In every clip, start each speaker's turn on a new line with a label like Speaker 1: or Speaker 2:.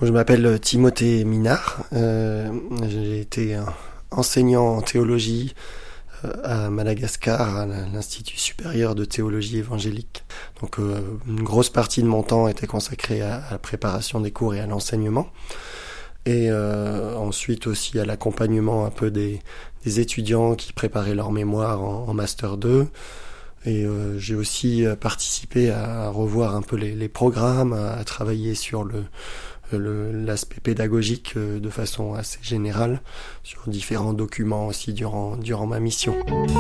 Speaker 1: Je m'appelle Timothée Minard. J'ai été enseignant en théologie à Madagascar, à l'Institut supérieur de théologie évangélique. Donc une grosse partie de mon temps était consacrée à la préparation des cours et à l'enseignement. Et ensuite aussi à l'accompagnement un peu des étudiants qui préparaient leur mémoire en Master 2. Et j'ai aussi participé à revoir un peu les programmes, à travailler sur l'aspect pédagogique de façon assez générale, sur différents documents aussi durant ma mission.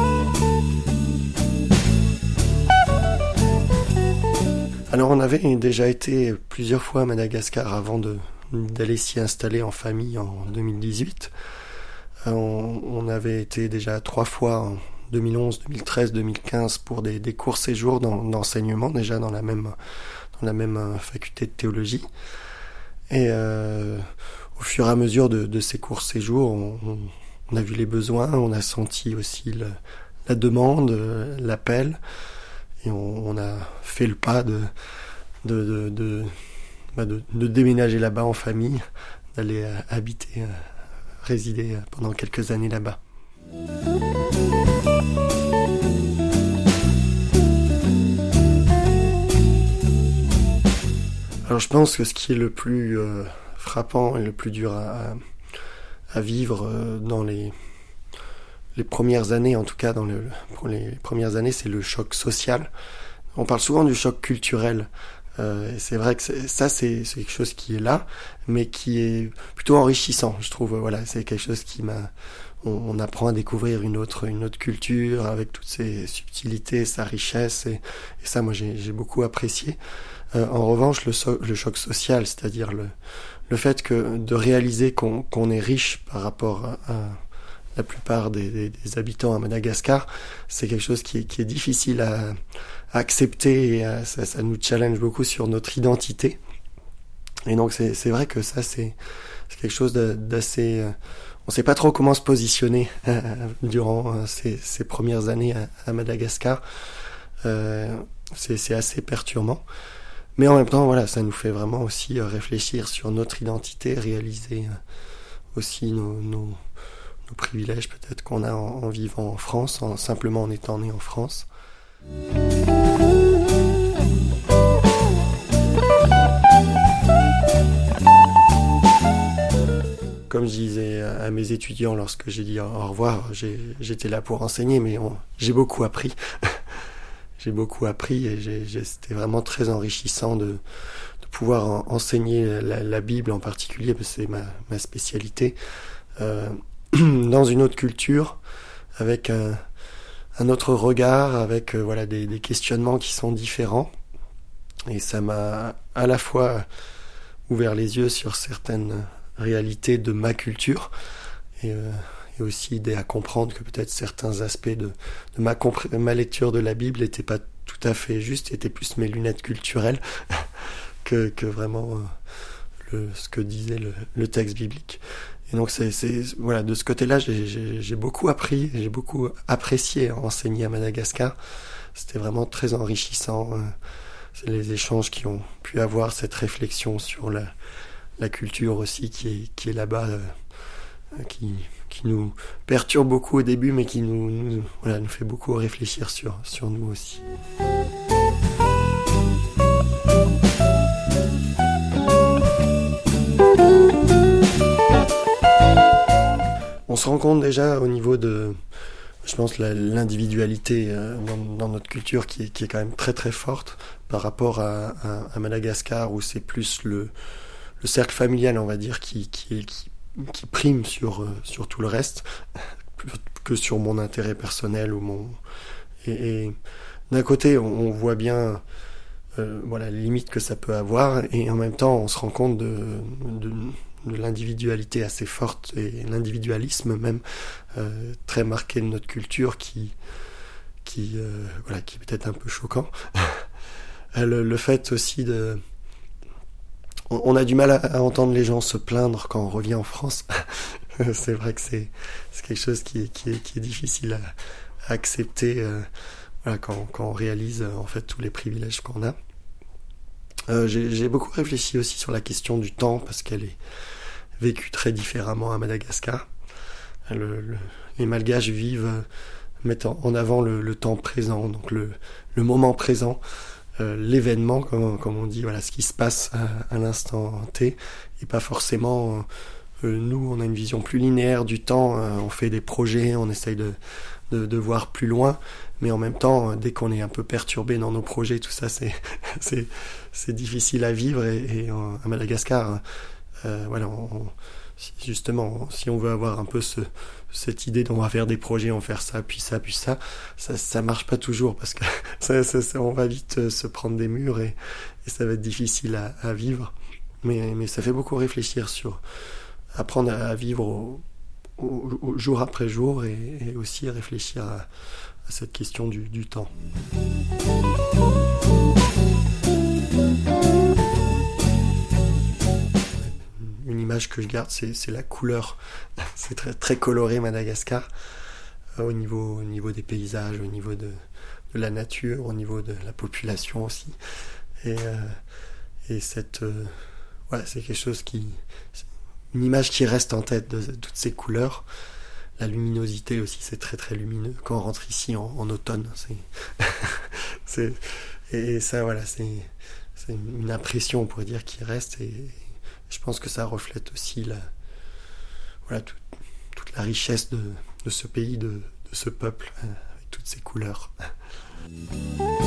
Speaker 1: Alors on avait déjà été plusieurs fois à Madagascar avant d'aller s'y installer en famille en 2018. On avait été déjà 3 fois en 2011, 2013, 2015 pour des courts séjours d'enseignement, déjà dans la même faculté de théologie. Et au fur et à mesure de ces courts séjours, on a vu les besoins, on a senti aussi la demande, l'appel, et on a fait le pas de déménager là-bas en famille, d'aller habiter, résider pendant quelques années là-bas. Alors je pense que ce qui est le plus frappant et le plus dur à vivre dans les premières années, en tout cas pour les premières années, c'est le choc social. On parle souvent du choc culturel. C'est vrai que c'est quelque chose qui est là, mais qui est plutôt enrichissant, je trouve. Voilà, c'est quelque chose on apprend à découvrir une autre culture avec toutes ses subtilités, sa richesse, et ça, moi, j'ai beaucoup apprécié. En revanche, le choc social, c'est-à-dire le fait de réaliser qu'on est riche par rapport à la plupart des habitants à Madagascar, c'est quelque chose qui est difficile à accepter, et ça nous challenge beaucoup sur notre identité. Et donc c'est vrai que ça c'est quelque chose d'assez... on sait pas trop comment se positionner durant ces premières années à Madagascar. C'est assez perturbant. Mais en même temps, voilà, ça nous fait vraiment aussi réfléchir sur notre identité, réaliser aussi nos privilèges peut-être qu'on a en vivant en France, simplement en étant né en France. Comme je disais à mes étudiants lorsque j'ai dit au revoir, j'étais là pour enseigner, mais j'ai beaucoup appris. J'ai beaucoup appris et c'était vraiment très enrichissant de pouvoir enseigner la Bible en particulier, parce que c'est ma spécialité, dans une autre culture, avec un autre regard, avec voilà des questionnements qui sont différents. Et ça m'a à la fois ouvert les yeux sur certaines réalités de ma culture, et aussi aider à comprendre que peut-être certains aspects de ma lecture de la Bible n'étaient pas tout à fait justes, étaient plus mes lunettes culturelles que vraiment ce que disait le texte biblique. Et donc voilà, de ce côté-là, j'ai beaucoup appris, j'ai beaucoup apprécié enseigner à Madagascar. C'était vraiment très enrichissant. C'est les échanges qui ont pu avoir cette réflexion sur la culture aussi qui est là-bas, qui nous perturbe beaucoup au début, mais qui nous fait beaucoup réfléchir sur nous aussi. On se rend compte déjà au niveau de, je pense, l'individualité dans notre culture qui est quand même très très forte par rapport à Madagascar, où c'est plus le cercle familial, on va dire, qui prime sur tout le reste, que sur mon intérêt personnel et d'un côté on voit bien les limites que ça peut avoir, et en même temps on se rend compte de l'individualité assez forte, et l'individualisme même très marqué de notre culture qui est peut-être un peu choquant. Le fait aussi on a du mal à entendre les gens se plaindre quand on revient en France. C'est vrai que c'est quelque chose qui est difficile à accepter quand on réalise en fait tous les privilèges qu'on a. J'ai beaucoup réfléchi aussi sur la question du temps, parce qu'elle est vécue très différemment à Madagascar. Les Malgaches mettent en avant le temps présent, donc le moment présent, l'événement, comme on dit, voilà, ce qui se passe à l'instant T, et pas forcément... nous, on a une vision plus linéaire du temps, on fait des projets, on essaye de voir plus loin, mais en même temps, dès qu'on est un peu perturbé dans nos projets, tout ça, c'est difficile à vivre, et à Madagascar, voilà, justement, si on veut avoir un peu cette idée d'on va faire des projets, on va faire ça, puis ça, puis ça marche pas toujours, parce que on va vite se prendre des murs, et ça va être difficile à vivre, mais ça fait beaucoup réfléchir sur apprendre à vivre au jour après jour, et aussi réfléchir à cette question du temps. Une image que je garde, c'est la couleur. C'est très, très coloré, Madagascar, au niveau des paysages, au niveau de la nature, au niveau de la population aussi. Et voilà, c'est quelque chose une image qui reste en tête, de toutes ces couleurs. La luminosité aussi, c'est très très lumineux quand on rentre ici en automne. Et ça, voilà, c'est une impression, on pourrait dire, qui reste, et je pense que ça reflète aussi toute la richesse de ce pays, de ce peuple, avec toutes ces couleurs.